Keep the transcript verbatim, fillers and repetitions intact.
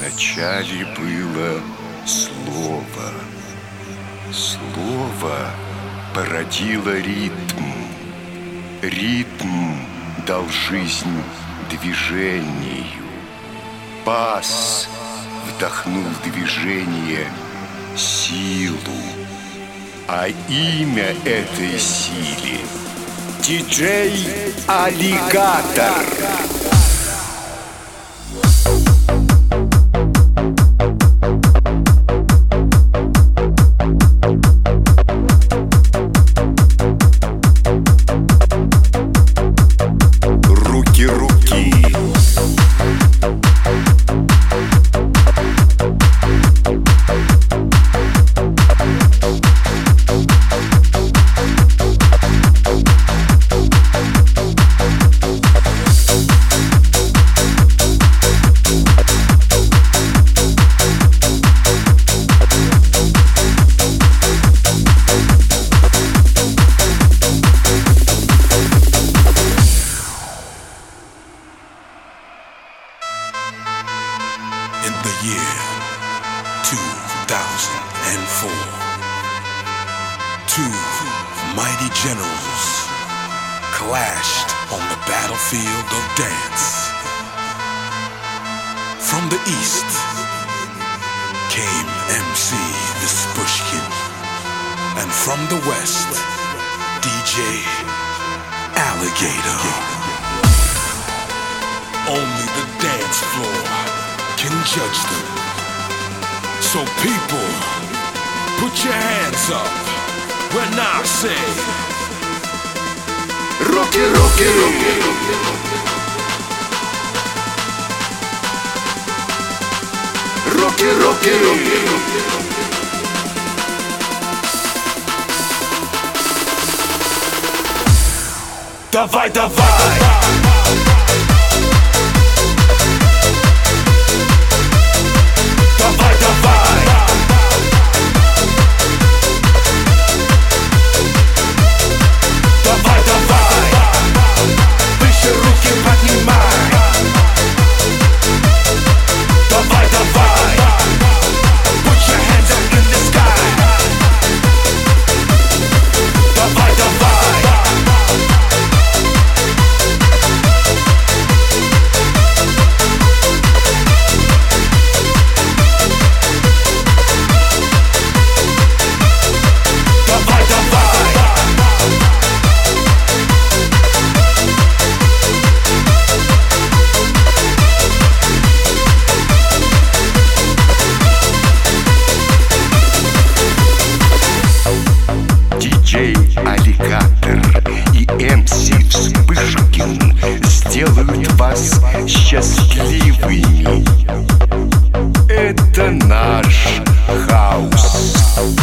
Вначале было слово. Слово породило ритм. Ритм дал жизнь движению. Бас вдохнул в движение силу. А имя этой силе — диджей Аллигатор. In the year two thousand four, two mighty generals clashed on the battlefield of dance. From the east came M C Vispushkin, and from the west, D J Alligator. Only the dance floor can judge them. So people, put your hands up when I say Руки, руки, руки, руки, руки, руки. Давай, давай. Давай, давай. Давай, давай. Выше руки поднимай. Давай, давай. Put your hands up in the sky. Давай, давай. диджей Аллигатор и эм си Вспышкин сделают вас счастливыми. Это наш хаус.